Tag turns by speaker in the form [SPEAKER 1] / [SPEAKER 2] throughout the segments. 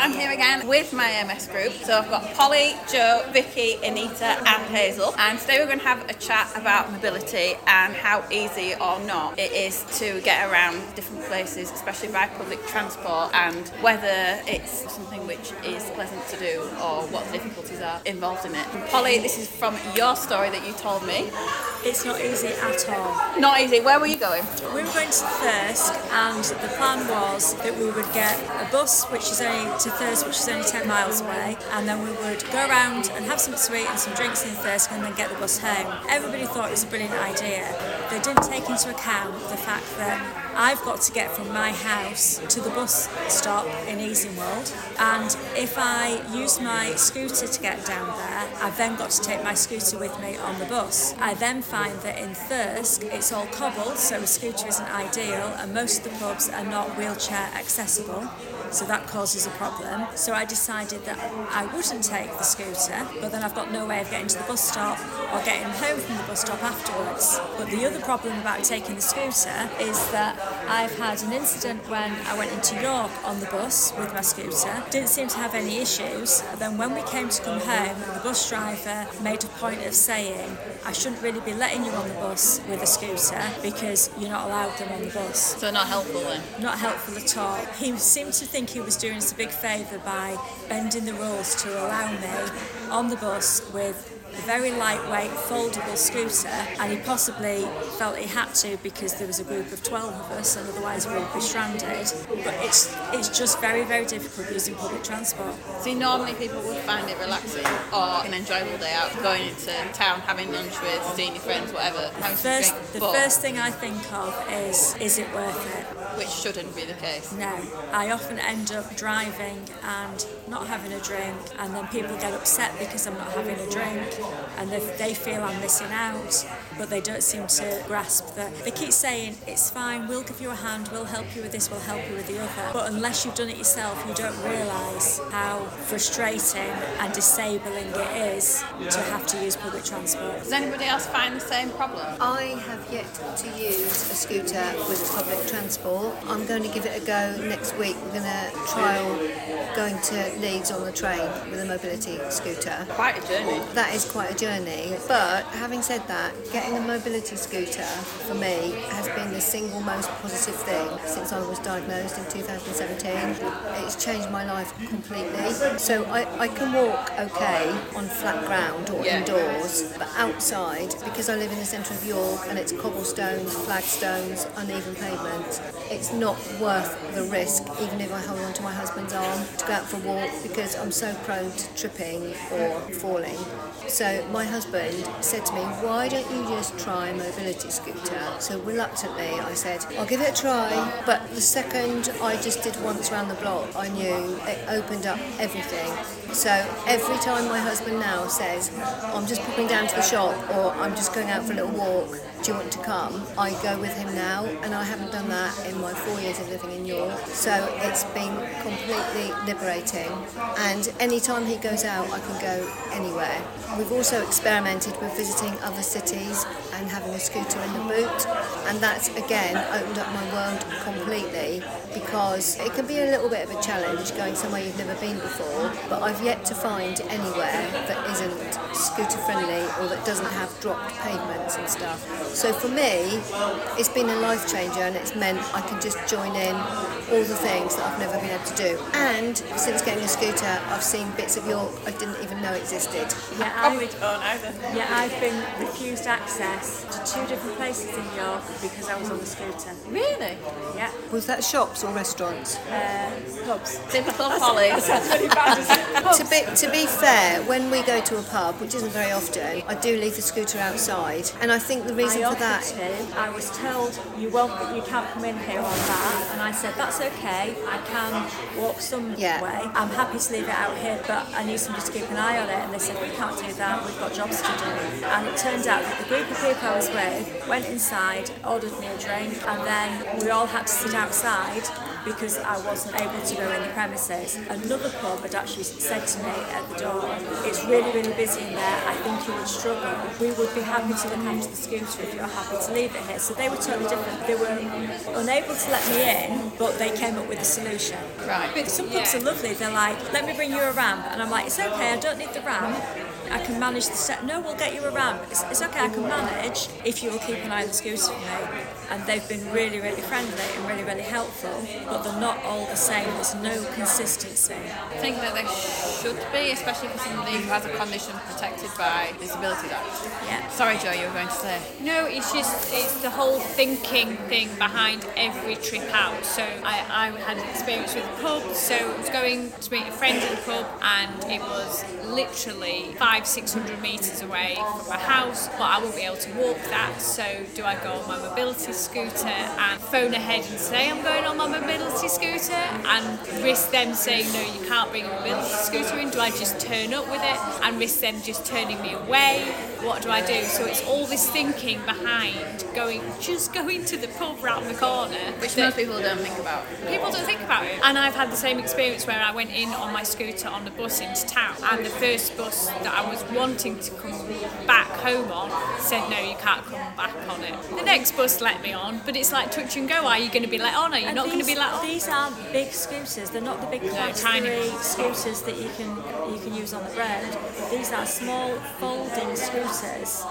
[SPEAKER 1] I'm here again with my MS group. So I've got Polly, Jo, Vicky, Anita and Hazel. And today we're going to have a chat about mobility and how easy or not it is to get around different places, especially by public transport, and whether it's something which is pleasant to do or what the difficulties are involved in it. And Polly, this is from your story that you told me.
[SPEAKER 2] It's not easy at all.
[SPEAKER 1] Not easy. Where were you going?
[SPEAKER 2] We were going to Thirsk, and the plan was that we would get a bus which is only to Thirsk, which is only 10 miles away, and then we would go around and have some sweet and some drinks in Thirsk and then get the bus home. Everybody thought it was a brilliant idea. They didn't take into account the fact that I've got to get from my house to the bus stop in Easingwold, and if I use my scooter to get down there, I've then got to take my scooter with me on the bus. I then find that in Thirsk it's all cobbled, so a scooter isn't ideal, and most of the pubs are not wheelchair accessible, so that causes a problem. So I decided that I wouldn't take the scooter, but then I've got no way of getting to the bus stop or getting home from the bus stop afterwards. But the other problem about taking the scooter is that I've had an incident when I went into York on the bus with my scooter. Didn't seem to have any issues. Then when we came to come home, the bus driver made a point of saying, I shouldn't really be letting you on the bus with a scooter because you're not allowed them on the bus.
[SPEAKER 1] So not helpful then?
[SPEAKER 2] Not helpful at all. He seemed to think he was doing us a big favour by bending the rules to allow me on the bus with a very lightweight foldable scooter, and he possibly felt he had to because there was a group of 12 of us and otherwise we would be stranded. But it's just very, very difficult using public transport.
[SPEAKER 1] See, normally people would find it relaxing or an enjoyable day out, going into town, having lunch with, seeing your friends, whatever.
[SPEAKER 2] The first thing I think of is it worth it?
[SPEAKER 1] Which shouldn't be the case.
[SPEAKER 2] No. I often end up driving and not having a drink, and then people get upset because I'm not having a drink, and they feel I'm missing out, but they don't seem to grasp that. They keep saying, it's fine, we'll give you a hand, we'll help you with this, we'll help you with the other. But unless you've done it yourself, you don't realise how frustrating and disabling it is to have to use public transport.
[SPEAKER 1] Does anybody else find the same problem?
[SPEAKER 3] I have yet to use a scooter with public transport. I'm going to give it a go next week. We're going to trial going to Leeds on the train with a mobility scooter.
[SPEAKER 1] Quite a journey.
[SPEAKER 3] That is quite a journey, but having said that, getting a mobility scooter for me has been the single most positive thing since I was diagnosed in 2017. It's changed my life completely. So I can walk okay on flat ground or indoors, but outside, because I live in the centre of York and it's cobblestones, flagstones, uneven pavement, it's not worth the risk, even if I hold on to my husband's arm, to go out for a walk, because I'm so prone to tripping or falling. So my husband said to me, why don't you just try a mobility scooter? So reluctantly I said, I'll give it a try. But the second I just did once around the block, I knew it opened up everything. So every time my husband now says, I'm just popping down to the shop or I'm just going out for a little walk, do you want to come? I go with him now, and I haven't done that in my 4 years of living in York. So it's been completely liberating, and any time he goes out I can go anywhere. We've also experimented with visiting other cities and having a scooter in the boot, and that's again opened up my world completely, because it can be a little bit of a challenge going somewhere you've never been before, but I've yet to find anywhere that isn't scooter friendly or that doesn't have dropped pavements and stuff. So for me, it's been a life changer, and it's meant I can just join in all the things that I've never been able to do. And since getting a scooter, I've seen bits of York I didn't even know existed.
[SPEAKER 2] I've been refused access to 2 different places in York because I was on the scooter.
[SPEAKER 1] Really?
[SPEAKER 2] Yeah.
[SPEAKER 3] Was that shops or restaurants?
[SPEAKER 2] Pubs.
[SPEAKER 1] Typical Polly.
[SPEAKER 3] To be fair, when we go to a pub, which isn't very often, I do leave the scooter outside, and I think the reason for that...
[SPEAKER 2] I was told you can't come in here on that, and I said that's okay, I can walk some way. I'm happy to leave it out here, but I need somebody to keep an eye on it, and they said we can't do that, we've got jobs to do. And it turned out that the group of people I was with went inside, ordered me a drink, and then we all had to sit outside because I wasn't able to go in the premises. Another pub had actually said to me at the door, it's really, really busy in there, I think you would struggle. We would be happy to look after the scooter if you're happy to leave it here. So they were totally different. They were unable to let me in, but they came up with a solution.
[SPEAKER 1] Right.
[SPEAKER 2] But some pubs are lovely. They're like, let me bring you a ramp. And I'm like, it's okay, I don't need the ramp. I can manage the set. No, we'll get you a ramp. It's okay, I can manage if you will keep an eye on the scooter for me. And they've been really, really friendly and really, really helpful, but they're not all the same. There's no consistency.
[SPEAKER 1] I think that there should be, especially for somebody who has a condition protected by Disabilities Act.
[SPEAKER 2] Yeah.
[SPEAKER 1] Sorry, Joe, you were going to say.
[SPEAKER 4] No, it's the whole thinking thing behind every trip out. So I had an experience with a pub, so I was going to meet a friend at the pub, and it was literally 500-600 metres away from my house, but I won't be able to walk that. So do I go on my mobility scooter and phone ahead and say I'm going on my mobility scooter and risk them saying no, you can't bring a mobility scooter in? Do I just turn up with it and risk them just turning me away? What do I do? So it's all this thinking behind going to the pub round the corner,
[SPEAKER 1] Which most people don't think about.
[SPEAKER 4] people don't think about it. And I've had the same experience where I went in on my scooter on the bus into town, and the first bus that I was wanting to come back home on said no, you can't come back on it. The next bus let me on, but it's like touch and go. Are you going to be let on? Are you not going to be let on?
[SPEAKER 2] These aren't big scooters. They're not the big class
[SPEAKER 4] tiny
[SPEAKER 2] 3
[SPEAKER 4] ones.
[SPEAKER 2] scooters that you can use on the road. These are small folding scooters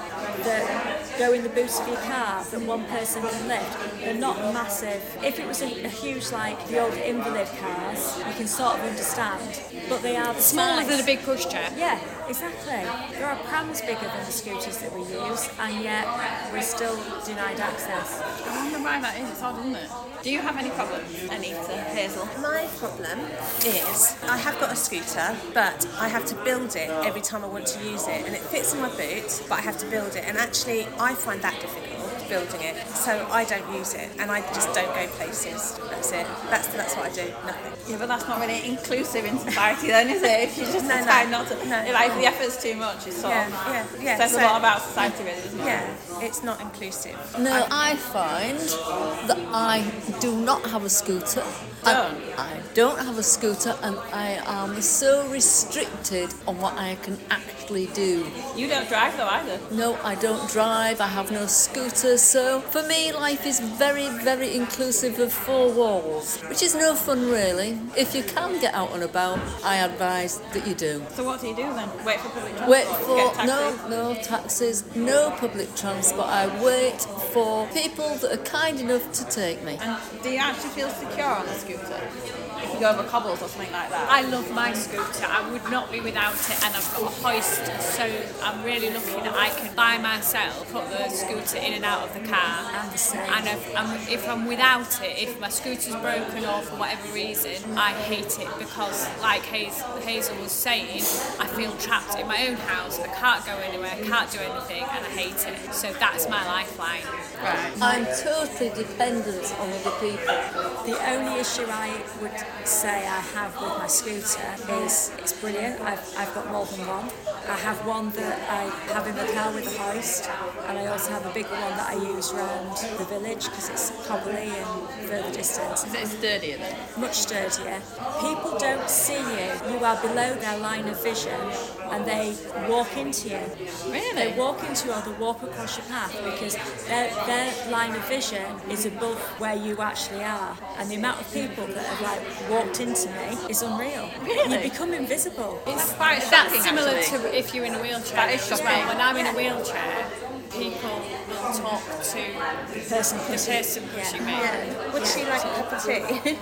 [SPEAKER 2] that go in the boot of your car that one person can lift. They're not massive. If it was a huge, like the old invalid cars, you can sort of understand. But they are the
[SPEAKER 4] Smaller
[SPEAKER 2] size.
[SPEAKER 4] than a big pushchair.
[SPEAKER 2] Yeah, exactly. There are prams bigger than the scooters that we use, and yet we're still denied access.
[SPEAKER 1] I wonder why that is. It's odd, isn't it? Do you have any problems, Anita, Hazel?
[SPEAKER 5] My problem is I have got a scooter, but I have to build it every time I want to use it, and it fits in my boot, but I have to build it, and actually I find that difficult, building it, so I don't use it, and I just don't go places. That's it. That's what I do. Nothing.
[SPEAKER 1] Yeah, but that's not really inclusive in society then, is it? If you just
[SPEAKER 5] No,
[SPEAKER 1] decide
[SPEAKER 5] no.
[SPEAKER 1] not to.
[SPEAKER 5] No.
[SPEAKER 1] Like, the effort's too much, it's sort of
[SPEAKER 5] Yeah.
[SPEAKER 1] says a
[SPEAKER 5] So-
[SPEAKER 1] lot about society, really, doesn't it?
[SPEAKER 5] Yeah, it's not inclusive.
[SPEAKER 6] No, I find that I do not have a scooter. I don't have a scooter, and I am so restricted on what I can actually do.
[SPEAKER 1] You don't drive though either.
[SPEAKER 6] No, I don't drive, I have no scooter, so for me life is very, very inclusive of 4 walls, which is no fun really. If you can get out and about, I advise that you do.
[SPEAKER 1] So what do you do then? Wait for public transport?
[SPEAKER 6] Wait
[SPEAKER 1] Get a
[SPEAKER 6] for,
[SPEAKER 1] taxi?
[SPEAKER 6] no taxis, no public transport. I wait for people that are kind enough to take me.
[SPEAKER 1] And do you actually feel secure on the scooter? If you go over cobbles or something like that?
[SPEAKER 4] I love my scooter. I would not be without it, and I've got a hoist, so I'm really lucky that I can by myself put the scooter in and out of the car.
[SPEAKER 2] I'm the same.
[SPEAKER 4] And if I'm without it, if my scooter's broken or for whatever reason, I hate it because, like Hazel was saying, I feel trapped in my own house. I can't go anywhere, I can't do anything, and I hate it. So that's my lifeline.
[SPEAKER 1] Right.
[SPEAKER 6] I'm totally dependent on other people.
[SPEAKER 2] The only issue I would say I have with my scooter is it's brilliant. I've got more than one. I have one that I have in the car with a hoist, and I also have a bigger one that I use around the village because it's cobbly and further distance.
[SPEAKER 1] Is it sturdier then?
[SPEAKER 2] Much sturdier. People don't see you. You are below their line of vision, and they walk into you.
[SPEAKER 1] Really?
[SPEAKER 2] They walk into you or they walk across your path because their line of vision is above where you actually are. And the amount of people that have walked into me is unreal.
[SPEAKER 1] Really?
[SPEAKER 2] You become invisible.
[SPEAKER 1] That's quite shocking,
[SPEAKER 4] That's similar
[SPEAKER 1] actually.
[SPEAKER 4] to if you're in a wheelchair.
[SPEAKER 1] That is
[SPEAKER 4] as
[SPEAKER 1] shocking.
[SPEAKER 4] well. When I'm in a wheelchair, people will talk to
[SPEAKER 2] The person
[SPEAKER 4] the
[SPEAKER 2] pushing.
[SPEAKER 4] person pushing me.
[SPEAKER 5] Yeah. Would she like a cup of tea?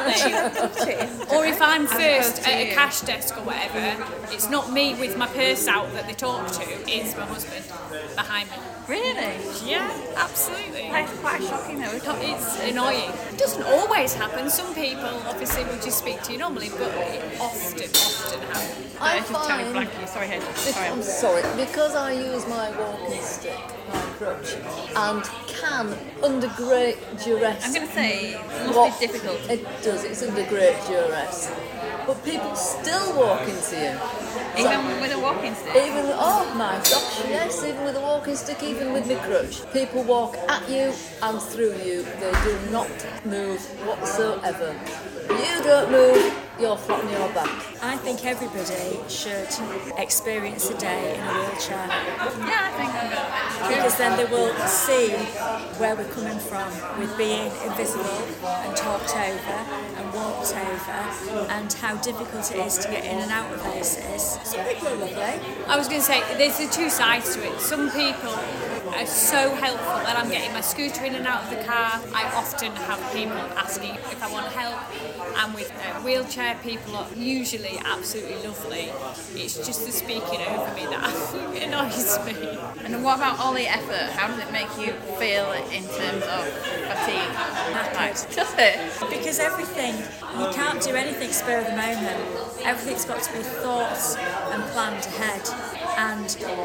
[SPEAKER 4] Exactly. Or if I'm first
[SPEAKER 1] to
[SPEAKER 4] at a
[SPEAKER 1] you.
[SPEAKER 4] cash desk or whatever, it's not me with my purse out that they talk to, it's my husband behind me.
[SPEAKER 1] Really?
[SPEAKER 4] Yeah, absolutely.
[SPEAKER 1] That's quite shocking though, isn't it?
[SPEAKER 4] It's annoying. It doesn't always happen. Some people obviously will just speak to you normally, but it often happens.
[SPEAKER 6] I
[SPEAKER 1] Just tell me
[SPEAKER 6] find,
[SPEAKER 1] blankly. Sorry, Hazel. Sorry.
[SPEAKER 6] I'm sorry, because I use my walking stick, my crutch, and can, under great duress,
[SPEAKER 1] I'm going to say it must
[SPEAKER 6] what-
[SPEAKER 1] be difficult.
[SPEAKER 6] It does, it's under great duress. but people still walk into you.
[SPEAKER 1] Even with a walking stick.
[SPEAKER 6] Even, oh my gosh, yes, even with a walking stick, even with my crutch. People walk at you and through you. They do not move whatsoever. You don't move, you're flat on your back.
[SPEAKER 2] I think everybody should experience a day in a wheelchair,
[SPEAKER 1] Yeah, I think I'm going to.
[SPEAKER 2] because then they will see where we're coming from with being invisible and talked over and walked over, and how difficult it is to get in and out of places. Some people are lovely.
[SPEAKER 4] I was going to say, there's the two sides to it. Some people are so helpful that I'm getting my scooter in and out of the car. I often have people asking if I want help, and with wheelchair people are usually absolutely lovely. It's just the speaking over me that annoys me.
[SPEAKER 1] And then what about all the effort? How does it make you feel in terms of fatigue? Like, does it?
[SPEAKER 2] Because everything, you can't do anything spur of the moment. Everything's got to be thought and planned ahead. And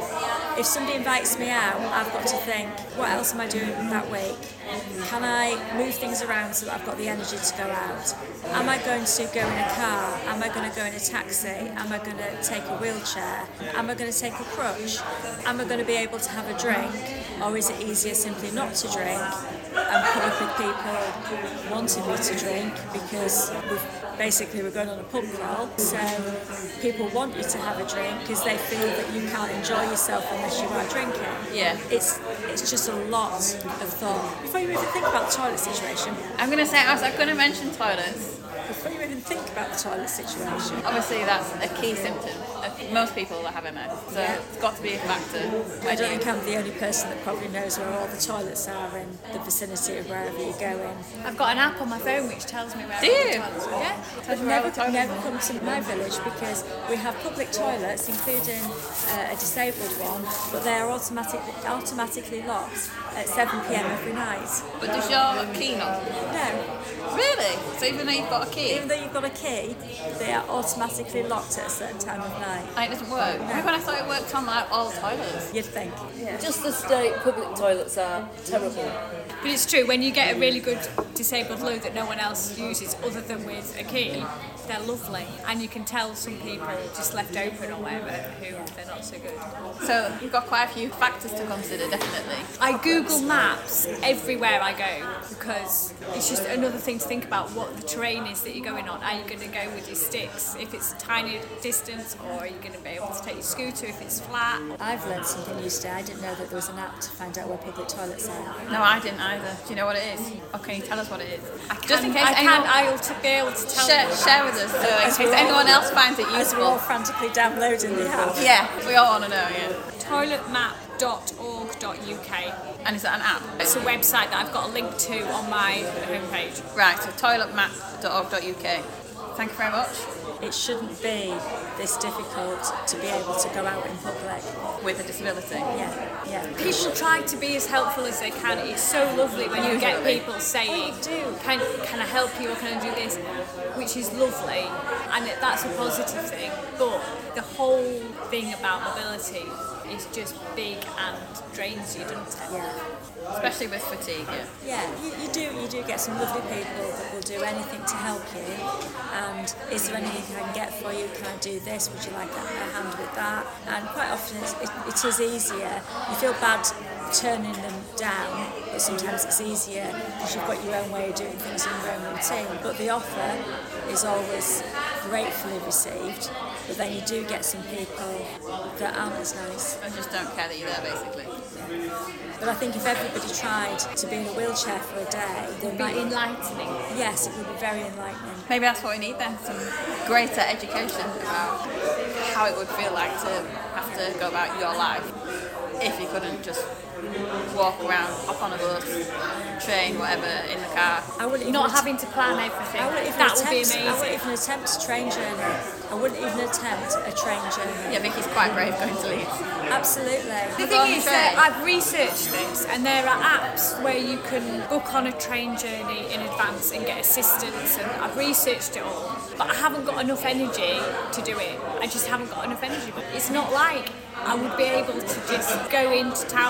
[SPEAKER 2] if somebody invites me out, I've got to think, what else am I doing that week? Can I move things around so that I've got the energy to go out? Am I going to go in a car? Am I going to go in a taxi? Am I going to take a wheelchair? Am I going to take a crutch? Am I going to be able to have a drink? Or is it easier simply not to drink and put up with people wanting me to drink, because we're going on a pub crawl, so people want you to have a drink because they feel that you can't enjoy yourself unless you are drinking.
[SPEAKER 1] Yeah.
[SPEAKER 2] It's just a lot of thought. Before you even think about the toilet situation,
[SPEAKER 1] I'm going to say, I was going to mention toilets.
[SPEAKER 2] before you even think about the toilet situation,
[SPEAKER 1] Obviously, that's a key symptom of most people that have MS. So it's got to be a factor.
[SPEAKER 2] I don't think I'm the only person that probably knows where all the toilets are in the vicinity of wherever you're going.
[SPEAKER 4] I've got an app on my phone which tells me where
[SPEAKER 1] Do
[SPEAKER 4] all
[SPEAKER 1] you?
[SPEAKER 4] the toilets are. Yeah.
[SPEAKER 1] Tells you where all the toilets
[SPEAKER 2] Never
[SPEAKER 1] are.
[SPEAKER 2] come to my village because we have public toilets, including a disabled one, but they are automatically locked at 7 p.m. every night.
[SPEAKER 1] But does your key not?
[SPEAKER 2] No,
[SPEAKER 1] Really? So even though you've got a key,
[SPEAKER 2] even though you've got a key, they are automatically locked at a certain time of night.
[SPEAKER 1] and it doesn't work. Maybe when I thought it worked on like all toilets.
[SPEAKER 2] You'd think.
[SPEAKER 6] Just the state public toilets are terrible.
[SPEAKER 4] But it's true, when you get a really good disabled loo that no one else uses other than with a key, they're lovely. And you can tell some people just left open or whatever who they're not so good.
[SPEAKER 1] So you've got quite a few factors to consider, definitely.
[SPEAKER 4] I Google Maps everywhere I go because it's just another thing to think about what the terrain is that you're going on. Are you going to go with your sticks if it's a tiny distance, or are you going to be able to take your scooter if it's flat?
[SPEAKER 2] I've learned something new today. I didn't know that there was an app to find out where public toilets are.
[SPEAKER 1] No, I didn't either. Do you know what it is? Or can you tell us what it is? Just in case
[SPEAKER 4] I'll be able to tell you.
[SPEAKER 1] share with us, so in case anyone else finds it
[SPEAKER 2] As we're all
[SPEAKER 1] useful.
[SPEAKER 2] frantically downloading the app.
[SPEAKER 1] Yeah, we all want to know, yeah.
[SPEAKER 4] Toiletmap.org.uk.
[SPEAKER 1] And is that an app?
[SPEAKER 4] It's a website that I've got a link to on my homepage.
[SPEAKER 1] Right, so toiletmap.org.uk. Thank you very much.
[SPEAKER 2] It shouldn't be this difficult to be able to go out in public.
[SPEAKER 1] With a disability.
[SPEAKER 2] Yeah.
[SPEAKER 4] People try to be as helpful as they can. It's so lovely when you get people saying, can I help you, or can I do this? Which is lovely, and that's a positive thing. But the whole thing about mobility is just big and drains you, doesn't it?
[SPEAKER 2] Yeah.
[SPEAKER 1] Especially with fatigue, yeah.
[SPEAKER 2] Yeah, you do get some lovely people that will do anything to help you. And is there anything I can get for you? Can I do this? Would you like a hand with that? And quite often it is easier. You feel bad turning them down, but sometimes it's easier because you've got your own way of doing things in your own routine. But the offer is always gratefully received. But then you do get some people that aren't as nice.
[SPEAKER 1] I just don't care that you're there, basically.
[SPEAKER 2] But I think if everybody tried to be in a wheelchair for a day, they
[SPEAKER 4] Be
[SPEAKER 2] might.
[SPEAKER 4] enlightening.
[SPEAKER 2] Yes, it would be very enlightening.
[SPEAKER 1] Maybe that's what we need then, some greater education about how it would feel like to have to go about your life if you couldn't just walk around, hop on a bus, train, whatever, in the car.
[SPEAKER 2] I wouldn't even
[SPEAKER 4] Not having to plan everything.
[SPEAKER 2] I wouldn't even
[SPEAKER 4] That would be
[SPEAKER 2] attempt. I wouldn't
[SPEAKER 4] amazing.
[SPEAKER 2] even attempt a train journey. I wouldn't even attempt a train journey.
[SPEAKER 1] Yeah, Vicky's quite brave going to Leeds.
[SPEAKER 2] Absolutely.
[SPEAKER 4] The
[SPEAKER 1] Go on
[SPEAKER 4] thing
[SPEAKER 1] the
[SPEAKER 4] is
[SPEAKER 1] train.
[SPEAKER 4] that I've researched this, and there are apps where you can book on a train journey in advance and get assistance, and I've researched it all, but I haven't got enough energy to do it. I just haven't got enough energy. But it's not like I would be able to just go into town and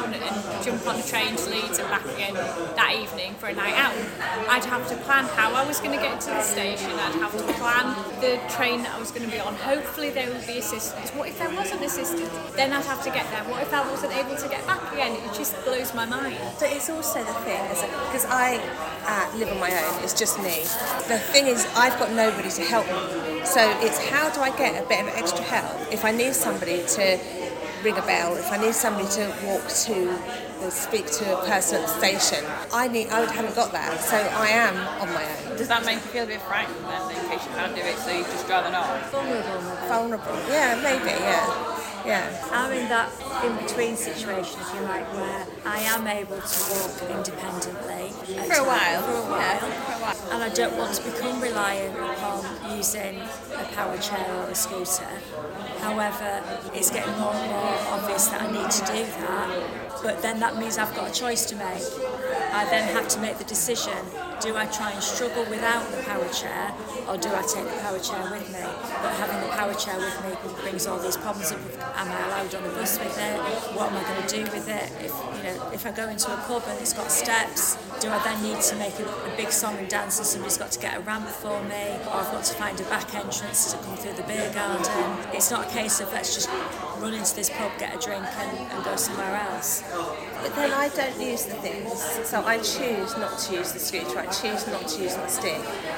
[SPEAKER 4] jump on the train to Leeds and back again that evening for a night out. I'd have to plan how I was going to get to the station. I'd have to plan the train that I was going to be on. Hopefully there would be assistance. What if there wasn't assistance? Then I'd have to get there. What if I wasn't able to get back again? It just blows my mind.
[SPEAKER 5] But it's also the thing, because I live on my own, it's just me. The thing is, I've got nobody to help me. So it's how do I get a bit of extra help if I need somebody to ring a bell, if I need somebody to walk to speak to a person at the station. I haven't got that, so I am on my own.
[SPEAKER 1] Does that make you feel a bit frightened then, in case you can't do it, so you just rather not?
[SPEAKER 5] Vulnerable, yeah, maybe, yeah. Yeah.
[SPEAKER 2] I'm in that in-between situation, if you like, where I am able to walk independently.
[SPEAKER 1] For a while.
[SPEAKER 2] Yeah,
[SPEAKER 1] for a while.
[SPEAKER 2] And I don't want to become reliant upon using a power chair or a scooter. However, it's getting more and more obvious that I need to do that. But then that means I've got a choice to make. I then have to make the decision, do I try and struggle without the power chair, or do I take the power chair with me? But having the power chair with me brings all these problems up. Am I allowed on the bus with it? What am I going to do with it? If I go into a pub and it's got steps, do I then need to make a big song and dance and somebody's got to get a ramp for me? Or I've got to find a back entrance to come through the beer garden? It's not a case of let's just run into this pub, get a drink and go somewhere else.
[SPEAKER 5] But then I don't use the things, so I choose not to use the scooter, I choose not to use my stick,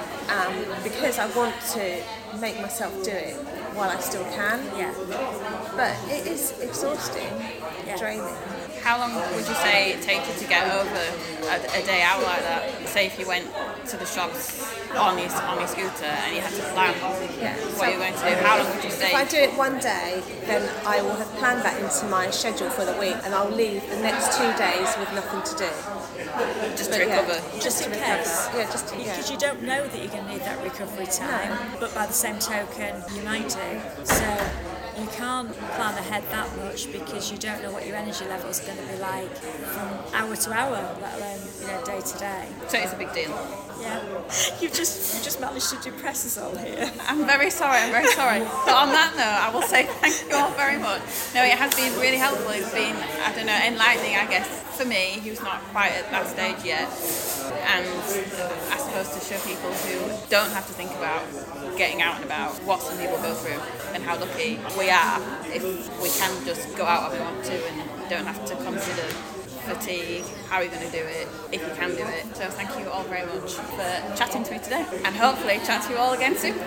[SPEAKER 5] because I want to make myself do it while I still can.
[SPEAKER 2] Yeah.
[SPEAKER 5] But it is exhausting, draining.
[SPEAKER 1] How long would you say it takes you to get over a day out like that? Say if you went to the shops on your scooter and you had to plan what you're going to do, how long would you say?
[SPEAKER 5] If I do it one day, then I will have planned that into my schedule for the week, and I'll leave the next 2 days with nothing to do.
[SPEAKER 1] Just to recover?
[SPEAKER 2] Just in case.
[SPEAKER 5] Yeah, just to,
[SPEAKER 2] Because you don't know that you're going to need that recovery time, but by the same token, you might do. So you can't plan ahead that much because you don't know what your energy level is going to be like from hour to hour, let alone day to day.
[SPEAKER 1] So it's a big deal.
[SPEAKER 2] Yeah, you've just managed to depress us all here.
[SPEAKER 1] I'm very sorry. But on that note, I will say thank you all very much. No, it has been really helpful. It's been, enlightening, I guess, for me, who's not quite at that stage yet. And I suppose to show people who don't have to think about getting out and about what some people go through and how lucky we are if we can just go out when we want to and don't have to consider fatigue, how are you going to do it, if you can do it. So thank you all very much for chatting to me today, and hopefully chat to you all again soon.